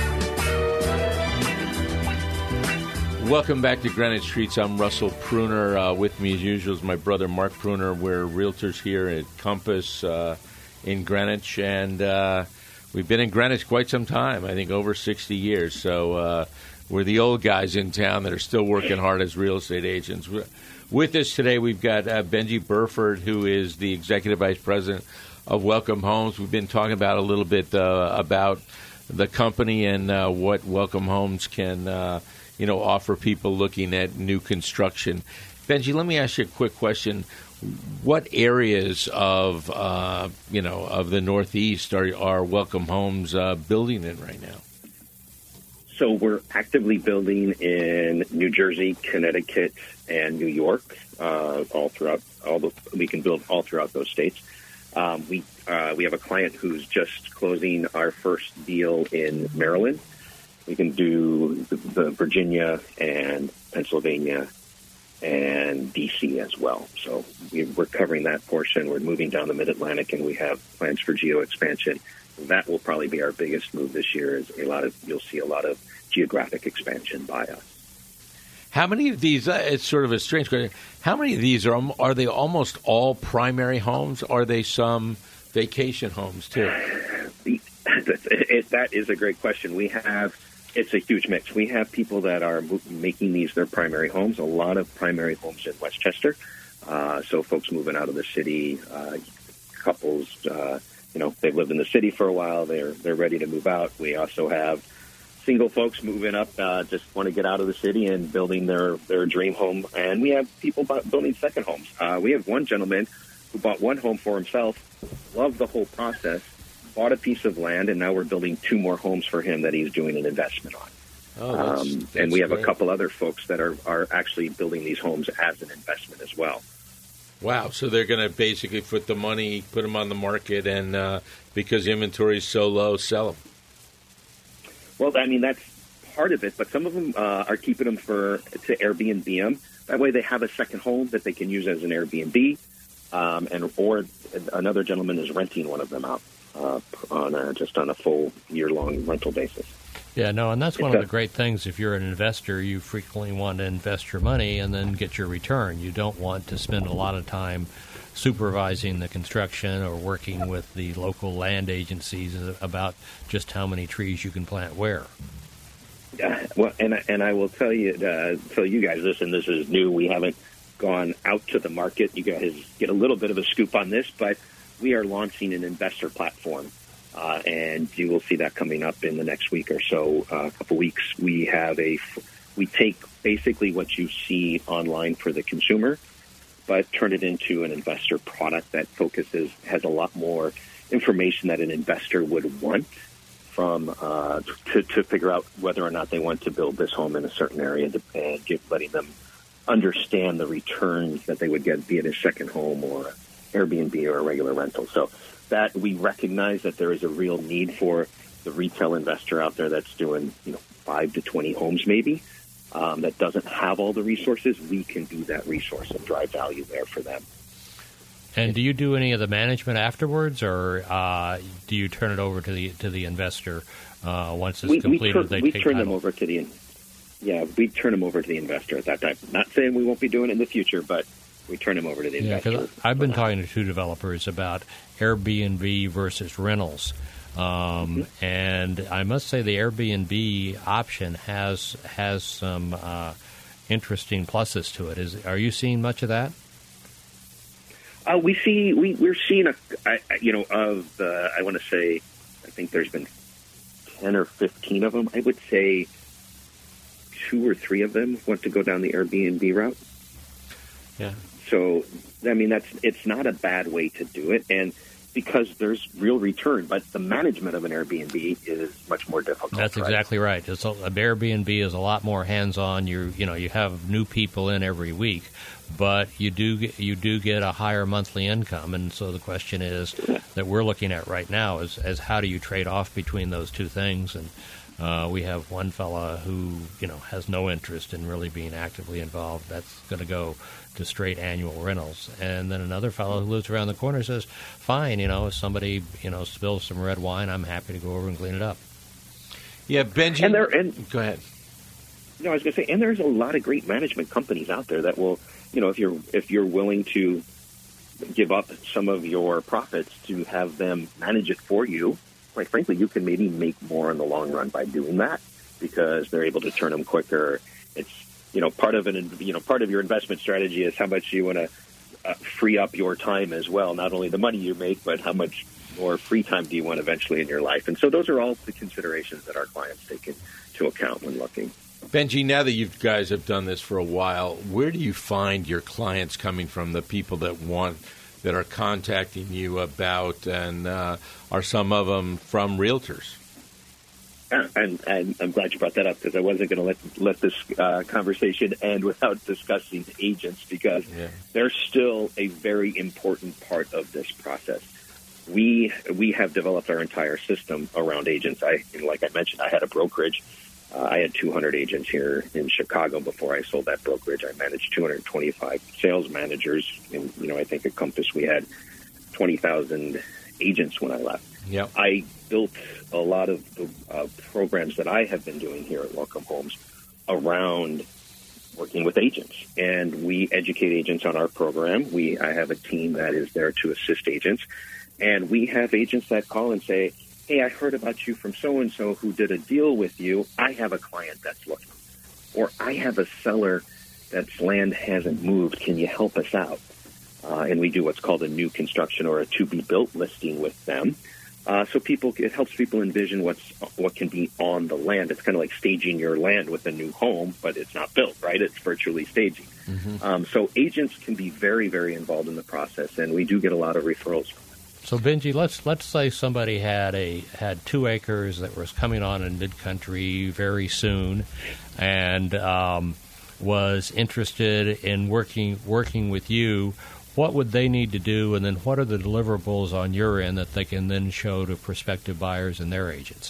Welcome back to Greenwich Streets. I'm Russell Pruner. Uh, with me, as usual, is my brother Mark Pruner. We're realtors here at Compass uh, in Greenwich, and uh, we've been in Greenwich quite some time, I think over sixty years. So uh, we're the old guys in town that are still working hard as real estate agents. With us today, we've got uh, Benji Burford, who is the Executive Vice President of Welcome Homes. We've been talking about a little bit uh, about the company and uh, what Welcome Homes can uh, you know, offer people looking at new construction. Benji, let me ask you a quick question. What areas of, uh, you know, of the Northeast are, are Welcome Homes uh, building in right now? So we're actively building in New Jersey, Connecticut, and New York, uh, all throughout, all the, we can build all throughout those states. Um, we, uh, we have a client who's just closing our first deal in Maryland. We can do the, the Virginia and Pennsylvania and D C as well. So we, we're covering that portion. We're moving down the Mid-Atlantic, and we have plans for geo expansion. That will probably be our biggest move this year. Is a lot of you'll see a lot of geographic expansion by us. How many of these? Uh, it's sort of a strange question. How many of these are are they almost all primary homes? Are they some vacation homes too? It, that is a great question. We have. It's a huge mix. We have people that are making these their primary homes, a lot of primary homes in Westchester. Uh, so folks moving out of the city, uh, couples, uh, you know, they've lived in the city for a while. They're they're ready to move out. We also have single folks moving up, uh, just want to get out of the city and building their, their dream home. And we have people building second homes. Uh, we have one gentleman who bought one home for himself, loved the whole process, bought a piece of land, and now we're building two more homes for him that he's doing an investment on. Oh, that's, um, that's and we have great. a couple other folks that are, are actually building these homes as an investment as well. Wow. So they're going to basically put the money, put them on the market, and uh, because inventory is so low, sell them. Well, I mean, that's part of it, but some of them uh, are keeping them for to Airbnb them. That way they have a second home that they can use as an Airbnb, um, and or another gentleman is renting one of them out. Uh, on a, just on a full year-long rental basis. Yeah, no, and that's one of the great things. If you're an investor, you frequently want to invest your money and then get your return. You don't want to spend a lot of time supervising the construction or working with the local land agencies about just how many trees you can plant where. Yeah, well, and and I will tell you, uh, tell you guys this, and this is new. We haven't gone out to the market. You guys get a little bit of a scoop on this, but we are launching an investor platform, uh, and you will see that coming up in the next week or so, uh, a couple weeks. We have a, we take basically what you see online for the consumer, but turn it into an investor product that focuses, has a lot more information that an investor would want from uh, to, to figure out whether or not they want to build this home in a certain area, and give, letting them understand the returns that they would get, be it a second home or Airbnb or a regular rental. So that we recognize that there is a real need for the retail investor out there that's doing, you know, five to twenty homes maybe, um, that doesn't have all the resources. We can be that resource and drive value there for them. And do you do any of the management afterwards, or uh, do you turn it over to the to the investor uh, once it's we, completed? We, tur- they we take turn title? them over to the yeah we turn them over to the investor at that time. Not saying we won't be doing it in the future, but we turn them over to the yeah, investor. Because I've been talking to two developers about Airbnb versus rentals. Um, mm-hmm. And I must say the Airbnb option has has some uh, interesting pluses to it. Is Are you seeing much of that? Uh, we see we we're seeing a I, you know of the I want to say I think there's been ten or fifteen of them. I would say two or three of them want to go down the Airbnb route. Yeah. So, I mean, that's it's not a bad way to do it. And because there's real return, but the management of an Airbnb is much more difficult. That's right? exactly right. It's a, an Airbnb is a lot more hands-on. You you know you have new people in every week, but you do get, you do get a higher monthly income, and so the question is yeah. that we're looking at right now is as how do you trade off between those two things? And uh, we have one fella who you know has no interest in really being actively involved. That's going to go to straight annual rentals. And then another fellow who lives around the corner says, fine, you know, if somebody, you know, spills some red wine, I'm happy to go over and clean it up. Yeah, Benji. And there, and, go ahead. No, I was going to say, and there's a lot of great management companies out there that will, you know, if you're if you're willing to give up some of your profits to have them manage it for you, quite frankly, you can maybe make more in the long run by doing that because they're able to turn them quicker. It's You know, part of an you know part of your investment strategy is how much you want to uh, free up your time as well. Not only the money you make, but how much more free time do you want eventually in your life. And so those are all the considerations that our clients take into account when looking. Benji, now that you guys have done this for a while, where do you find your clients coming from? The people that want that are contacting you about, and uh, are some of them from realtors? Yeah, and, and I'm glad you brought that up because I wasn't going to let let this uh, conversation end without discussing agents because yeah. they're still a very important part of this process. We we have developed our entire system around agents. I like I mentioned, I had a brokerage. Uh, I had two hundred agents here in Chicago before I sold that brokerage. I managed two hundred twenty-five sales managers. And, you know, I think at Compass we had twenty thousand agents when I left. Yep. I built a lot of the uh, programs that I have been doing here at Welcome Homes around working with agents. And we educate agents on our program. We I have a team that is there to assist agents. And we have agents that call and say, hey, I heard about you from so-and-so who did a deal with you. I have a client that's looking. Or I have a seller that's land hasn't moved. Can you help us out? Uh, and we do what's called a new construction or a to-be-built listing with them. Uh, so people, it helps people envision what's what can be on the land. It's kind of like staging your land with a new home, but it's not built, right? It's virtually staging. Mm-hmm. Um, so agents can be very, very involved in the process, and we do get a lot of referrals from it. So Benji, let's let's say somebody had a had two acres that was coming on in mid-country very soon, and um, was interested in working working with you. What would they need to do, and then what are the deliverables on your end that they can then show to prospective buyers and their agents?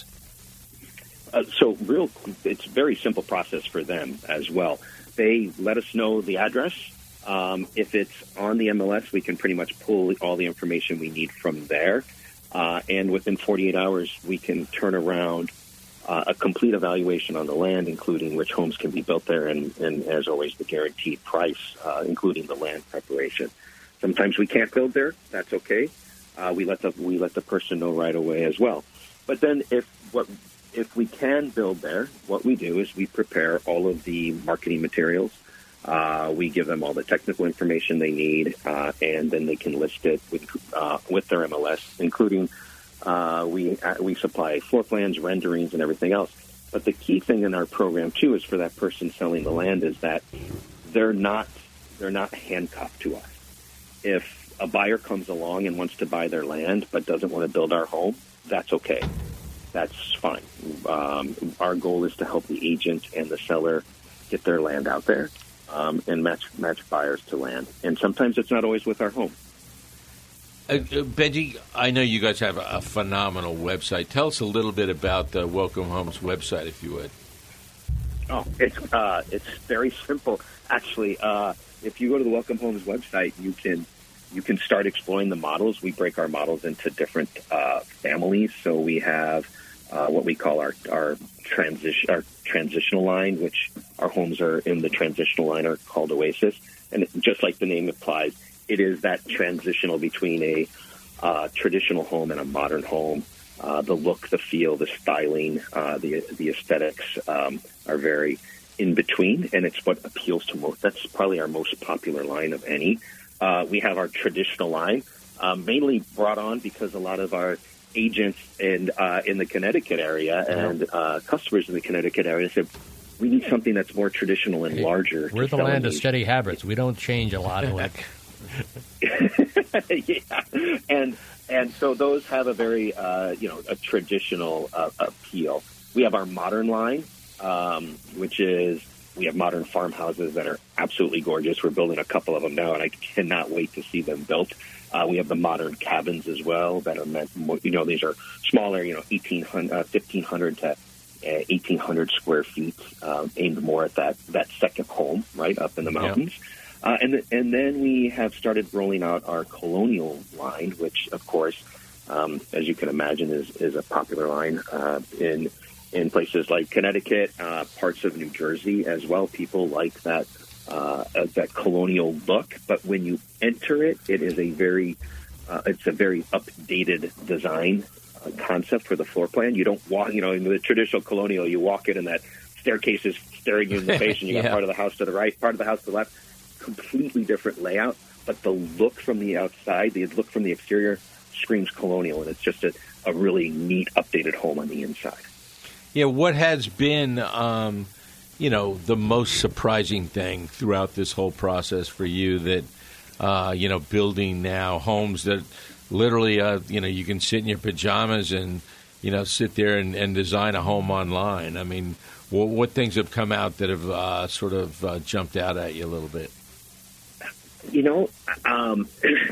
Uh, so real, it's a very simple process for them as well. They let us know the address. Um, if it's on the M L S, we can pretty much pull all the information we need from there. Uh, and within forty-eight hours, we can turn around uh, a complete evaluation on the land, including which homes can be built there, and, and as always, the guaranteed price, uh, including the land preparation. Sometimes we can't build there. That's okay. Uh, we let the we let the person know right away as well. But then, if what if we can build there, what we do is we prepare all of the marketing materials. Uh, we give them all the technical information they need, uh, and then they can list it with uh, with their M L S, including uh, we uh, we supply floor plans, renderings, and everything else. But the key thing in our program too is for that person selling the land is that they're not they're not handcuffed to us. If a buyer comes along and wants to buy their land but doesn't want to build our home, that's okay. That's fine. Um, our goal is to help the agent and the seller get their land out there um, and match match buyers to land. And sometimes it's not always with our home. Uh, uh, Benji, I know you guys have a, a phenomenal website. Tell us a little bit about the Welcome Homes website, if you would. Oh, it's uh, it's very simple. Actually, uh, if you go to the Welcome Homes website, you can you can start exploring the models. We break our models into different uh, families. So we have uh, what we call our our transition our transitional line, which our homes are in the transitional line are called Oasis, and it, just like the name implies, it is that transitional between a uh, traditional home and a modern home. Uh, the look, the feel, the styling, uh, the the aesthetics um, are very in between, and it's what appeals to most. That's probably our most popular line of any. Uh, we have our traditional line, uh, mainly brought on because a lot of our agents in uh, in the Connecticut area and uh, customers in the Connecticut area said, we need something that's more traditional and larger. We're the land of steady habits. We don't change a lot. Like. Yeah, and And so those have a very, uh, you know, a traditional uh, appeal. We have our modern line, um, which is we have modern farmhouses that are absolutely gorgeous. We're building a couple of them now, and I cannot wait to see them built. Uh, we have the modern cabins as well that are meant, you know, these are smaller, you know, eighteen hundred, uh, fifteen hundred to eighteen hundred square feet, uh, aimed more at that, that second home, right, up in the mountains. Yeah. Uh, and, th- and then we have started rolling out our colonial line, which, of course, um, as you can imagine, is, is a popular line uh, in in places like Connecticut, uh, parts of New Jersey as well. People like that uh, that colonial look, but when you enter it, it is a very uh, it's a very updated design uh, concept for the floor plan. You don't walk, you know, in the traditional colonial, you walk in and that staircase is staring you in the face, and you got yeah. part of the house to the right, part of the house to the left. Completely different layout, but the look from the outside, the look from the exterior screams colonial, and it's just a, a really neat, updated home on the inside. Yeah, what has been, um, you know, the most surprising thing throughout this whole process for you that, uh, you know, building now homes that literally, uh, you know, you can sit in your pajamas and, you know, sit there and, and design a home online. I mean, what, what things have come out that have uh, sort of uh, jumped out at you a little bit? You know, um,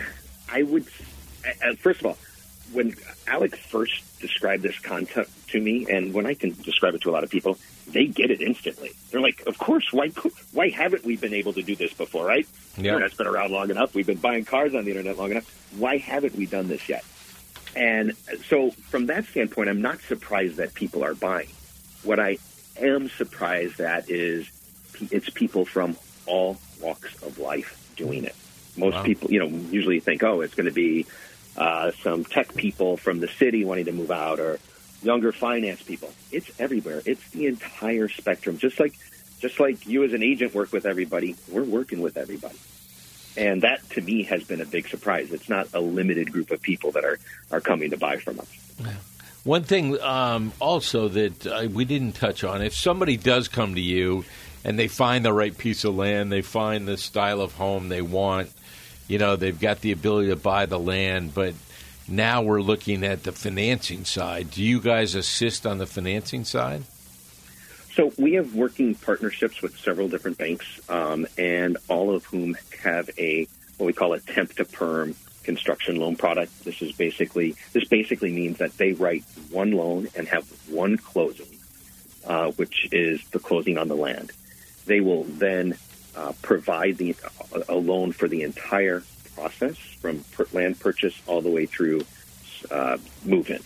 I would, uh, first of all, when Alec first described this concept to me, and when I can describe it to a lot of people, they get it instantly. They're like, of course, why why haven't we been able to do this before, right? Yeah. The Internet's been around long enough. We've been buying cars on the Internet long enough. Why haven't we done this yet? And so from that standpoint, I'm not surprised that people are buying. What I am surprised at is it's people from all walks of life doing it. Most wow. people, you know, usually think, oh, it's going to be uh, some tech people from the city wanting to move out or younger finance people. It's everywhere. It's the entire spectrum. Just like, just like you as an agent work with everybody, we're working with everybody. And that, to me, has been a big surprise. It's not a limited group of people that are, are coming to buy from us. One thing um, also that uh, we didn't touch on, if somebody does come to you and they find the right piece of land, they find the style of home they want, you know, they've got the ability to buy the land, but now we're looking at the financing side. Do you guys assist on the financing side? So we have working partnerships with several different banks, um, and all of whom have a what we call a temp to perm construction loan product. This is basically this basically means that they write one loan and have one closing, uh, which is the closing on the land. They will then uh, provide the a loan for the entire process from per- land purchase all the way through uh, move-in.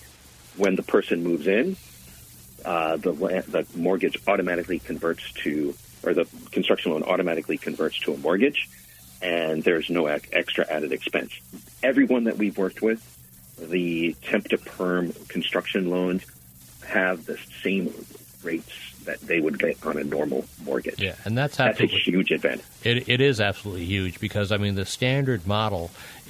When the person moves in, uh, the land, the mortgage automatically converts to, or the construction loan automatically converts to a mortgage, and there's no ec- extra added expense. Everyone that we've worked with, the temp to perm construction loans have the same rates that they would get on a normal mortgage. Yeah, and that's that's a absolutely, huge advantage. It, it is absolutely huge because, I mean, the standard model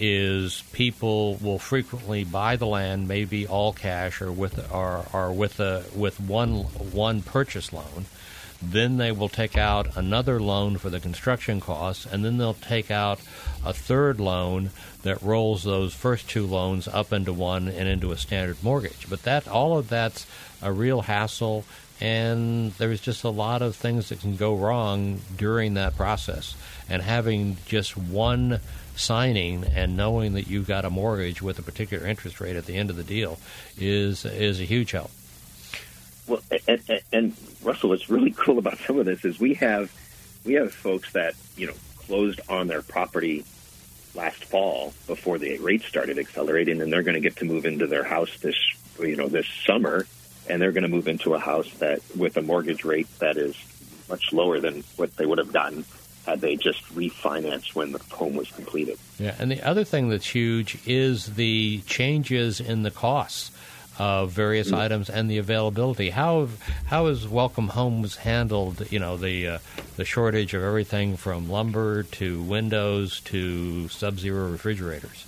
is people will frequently buy the land, maybe all cash or with or, or with a with one one purchase loan. Then they will take out another loan for the construction costs, and then they'll take out a third loan that rolls those first two loans up into one and into a standard mortgage. But that all of that's a real hassle, and there's just a lot of things that can go wrong during that process. And having just one signing and knowing that you've got a mortgage with a particular interest rate at the end of the deal is is a huge help. Well, and, and, and Russell, what's really cool about some of this is we have we have folks that, you know, closed on their property last fall before the rates started accelerating, and they're going to get to move into their house this, you know, this summer, and they're going to move into a house that with a mortgage rate that is much lower than what they would have gotten had they just refinanced when the home was completed. Yeah, and the other thing that's huge is the changes in the costs of various mm-hmm. items and the availability. How how has Welcome Homes handled, you know, the uh, the shortage of everything from lumber to windows to Sub-Zero refrigerators?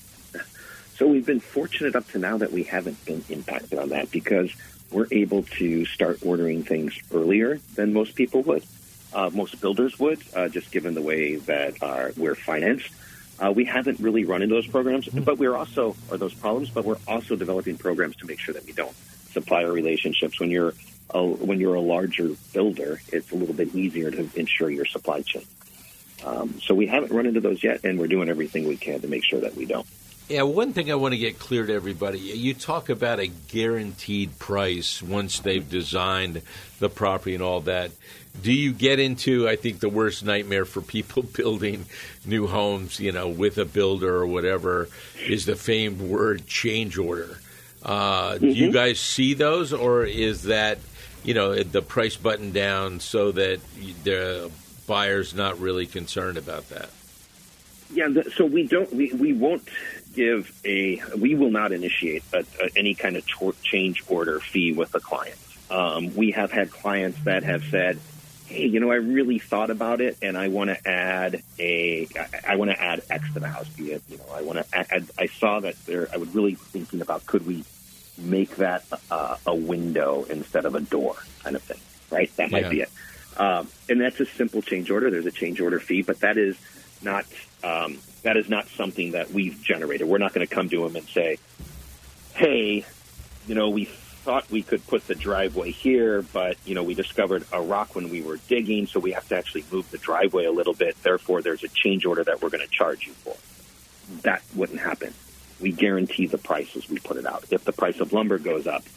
So we've been fortunate up to now that we haven't been impacted on that because we're able to start ordering things earlier than most people would, uh, most builders would, uh, just given the way that our, we're financed. Uh, we haven't really run into those programs, but we're also, or those problems, but we're also developing programs to make sure that we don't. Supplier relationships. When you're a, when you're a larger builder, it's a little bit easier to ensure your supply chain. Um, so we haven't run into those yet, and we're doing everything we can to make sure that we don't. Yeah, one thing I want to get clear to everybody, you talk about a guaranteed price once they've designed the property and all that. Do you get into, I think, the worst nightmare for people building new homes, you know, with a builder or whatever, is the famed word change order. Uh, mm-hmm. Do you guys see those, or is that, you know, the price button down so that the buyer's not really concerned about that? Yeah, so we don't, we, we won't give a, we will not initiate a, a, any kind of ch- change order fee with a client. Um, we have had clients that have said, hey, you know, I really thought about it, and I want to add a, I, I want to add X to the house. Be it, you know, I want to add, I saw that there, I was really thinking about, could we make that uh, a window instead of a door kind of thing, right? That might yeah. be it. Um, and that's a simple change order. There's a change order fee, but that is not, um, that is not something that we've generated. We're not going to come to them and say, hey, you know, we thought we could put the driveway here, but, you know, we discovered a rock when we were digging, so we have to actually move the driveway a little bit. Therefore, there's a change order that we're going to charge you for. That wouldn't happen. We guarantee the price as we put it out. If the price of lumber goes up,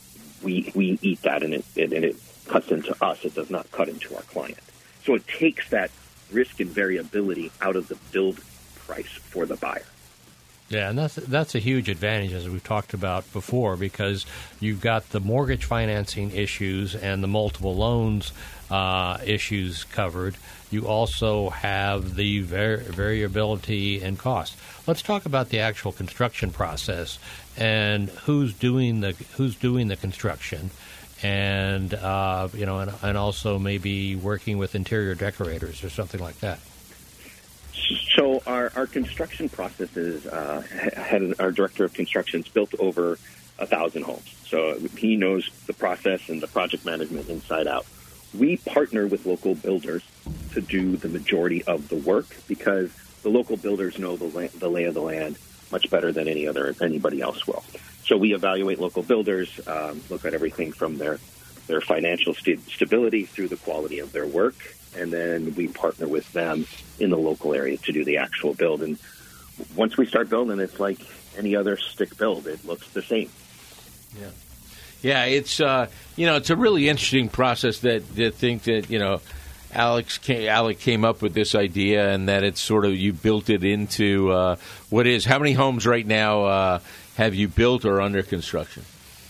we we eat that, and it, it, and it cuts into us. It does not cut into our client. So it takes that risk and variability out of the build price for the buyer. Yeah, and that's that's a huge advantage, as we've talked about before, because you've got the mortgage financing issues and the multiple loans uh, issues covered. You also have the var- variability in cost. Let's talk about the actual construction process and who's doing the who's doing the construction, and uh, you know, and, and also maybe working with interior decorators or something like that. So our, our construction process is, uh, had our director of construction built over a thousand homes. So he knows the process and the project management inside out. We partner with local builders to do the majority of the work because the local builders know the, la- the lay of the land much better than any other anybody else will. So we evaluate local builders, um, look at everything from their their financial st- stability through the quality of their work, and then we partner with them in the local area to do the actual build. And once we start building, it's like any other stick build. It looks the same. Yeah. Yeah, it's, uh, you know, it's a really interesting process that, that think that, you know, Alex came, Alec came up with this idea, and that it's sort of, you built it into uh, what is, how many homes right now uh, have you built or under construction?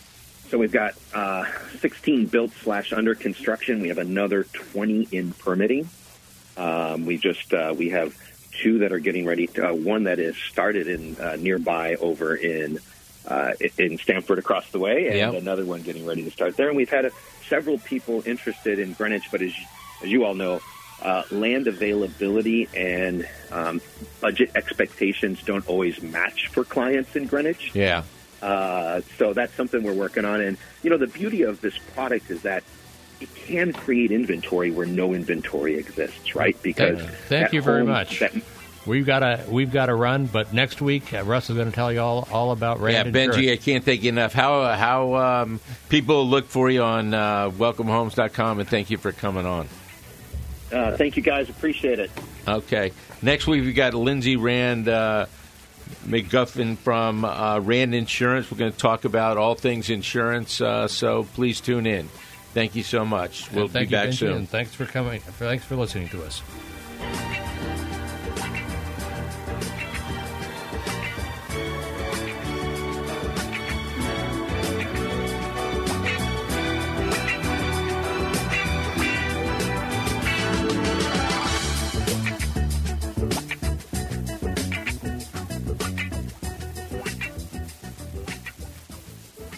So we've got uh, sixteen built slash under construction. We have another twenty in permitting. Um, we just uh, we have two that are getting ready. To, uh, one that is started in uh, nearby over in uh, in Stamford across the way, and yep. another one getting ready to start there. And we've had a, several people interested in Greenwich, but as as you all know, uh, land availability and um, budget expectations don't always match for clients in Greenwich. Yeah. Uh, so that's something we're working on. And, you know, the beauty of this product is that it can create inventory where no inventory exists, right? Because Thank, thank you very much. That, we've got a we've got to run, but next week uh, Russ is going to tell you all, all about Rand Yeah, Insurance. Benji, I can't thank you enough. How uh, how um, people look for you on uh, welcome homes dot com, and thank you for coming on. Uh, thank you, guys. Appreciate it. Okay. Next week, we've got Lindsay Rand uh, McGuffin from uh, Rand Insurance. We're going to talk about all things insurance, uh, so please tune in. Thank you so much. We'll be you, back Benji, soon. And thanks for coming. Thanks for listening to us.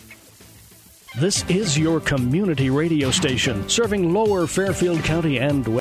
This is your community radio station, serving Lower Fairfield County and